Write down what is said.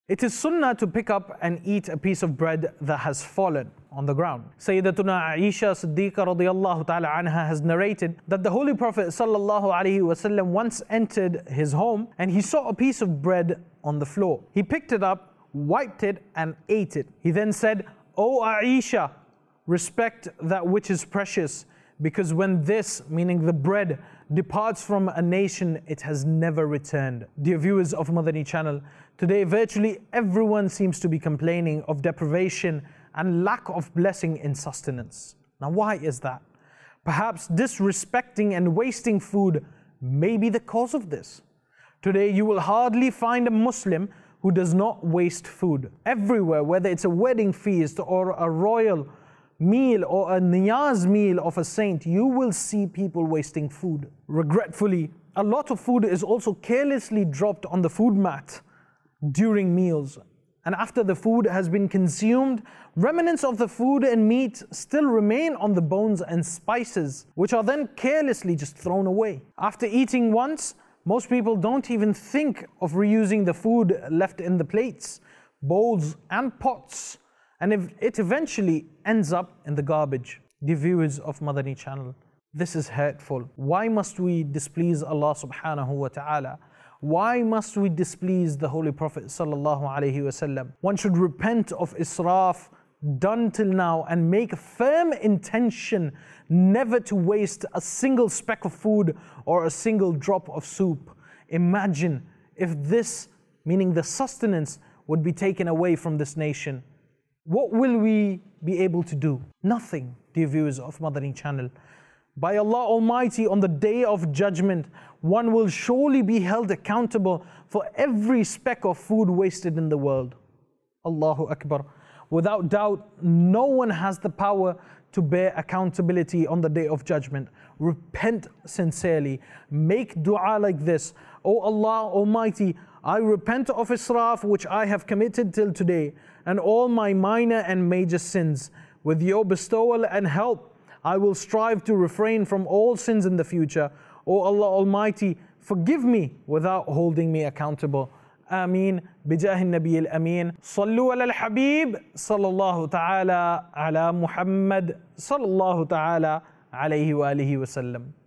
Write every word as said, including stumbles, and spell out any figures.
It is sunnah to pick up and eat a piece of bread that has fallen on the ground. Sayyidatuna Aisha Siddiqa radiyallahu ta'ala anha has narrated that the Holy Prophet sallallahu alaihi wasallam once entered his home and he saw a piece of bread on the floor. He picked it up, wiped it and ate it. He then said, "O Aisha, respect that which is precious, because when this," meaning the bread, "departs from a nation, it has never returned." Dear viewers of Madani channel, today virtually everyone seems to be complaining of deprivation and lack of blessing in sustenance. Now why is that? Perhaps disrespecting and wasting food may be the cause of this. Today you will hardly find a Muslim who does not waste food. Everywhere, whether it's a wedding feast or a royal meal or a niyaz meal of a saint, you will see people wasting food. Regretfully, a lot of food is also carelessly dropped on the food mat during meals. And after the food has been consumed, remnants of the food and meat still remain on the bones and spices, which are then carelessly just thrown away. After eating once, most people don't even think of reusing the food left in the plates, bowls and pots, and if it eventually ends up in the garbage. The viewers of Madani channel, this is hurtful. Why must we displease Allah subhanahu wa ta'ala? Why must we displease the Holy Prophet sallallahu alaihi wasallam? One should repent of israf done till now and make a firm intention never to waste a single speck of food or a single drop of soup. Imagine if this, meaning the sustenance, would be taken away from this nation. What will we be able to do? Nothing, dear viewers of Madani channel. By Allah Almighty, on the day of judgment, one will surely be held accountable for every speck of food wasted in the world. Allahu Akbar. Without doubt, no one has the power to bear accountability on the day of judgment. Repent sincerely. Make dua like this: O Allah Almighty, I repent of israf which I have committed till today, and all my minor and major sins. With your bestowal and help, I will strive to refrain from all sins in the future. O Allah Almighty, forgive me without holding me accountable. Ameen. Bijah al-Nabi al-Amin. Sallu ala al-Habib. Sallallahu ta'ala ala Muhammad. Sallallahu ta'ala alayhi wa alihi wa sallam.